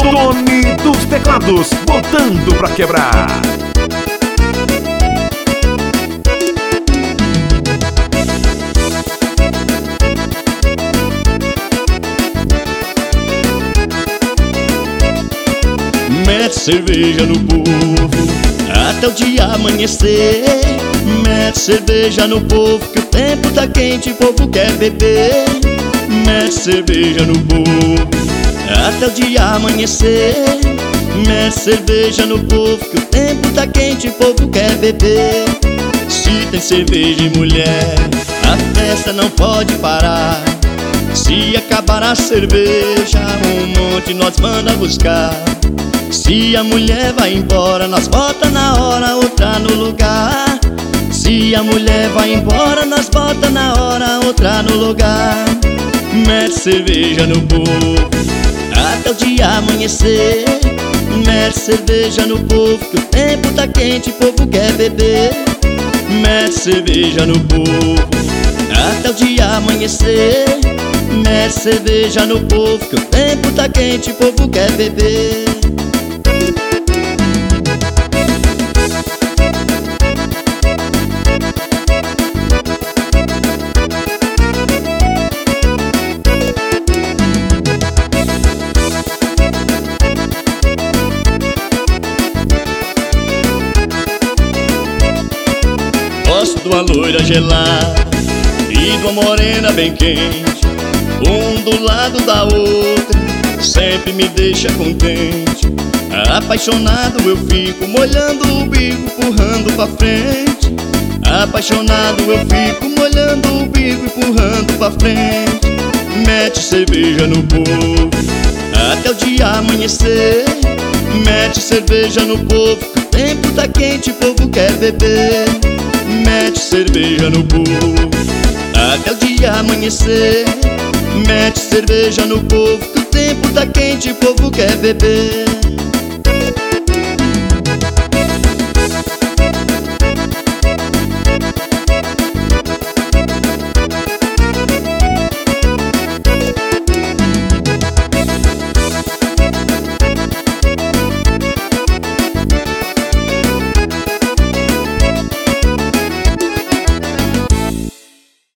Tony dos teclados, botando pra quebrar. Mete cerveja no povo até o dia amanhecer. Mete cerveja no povo que o tempo tá quente e o povo quer beber. Mete cerveja no povo até o dia amanhecer. Mete cerveja no povo que o tempo tá quente e o povo quer beber. Se tem cerveja e mulher, a festa não pode parar. Se acabar a cerveja, um monte nós manda buscar. Se a mulher vai embora, nós bota na hora outra no lugar. Se a mulher vai embora, nós bota na hora outra no lugar. Mete cerveja no povo até o dia amanhecer. Mete cerveja no povo que o tempo tá quente e o povo quer beber. Mete cerveja no povo até o dia amanhecer. Mete cerveja no povo que o tempo tá quente e o povo quer beber. Gosto de uma loira gelada e de uma morena bem quente, um do lado da outra, sempre me deixa contente. Apaixonado eu fico, molhando o bico, empurrando pra frente. Apaixonado eu fico, molhando o bico, empurrando pra frente. Mete cerveja no povo até o dia amanhecer. Mete cerveja no povo que o tempo tá quente e o povo quer beber. Mete cerveja no povo até o dia amanhecer. Mete cerveja no povo que o tempo tá quente e o povo quer beber.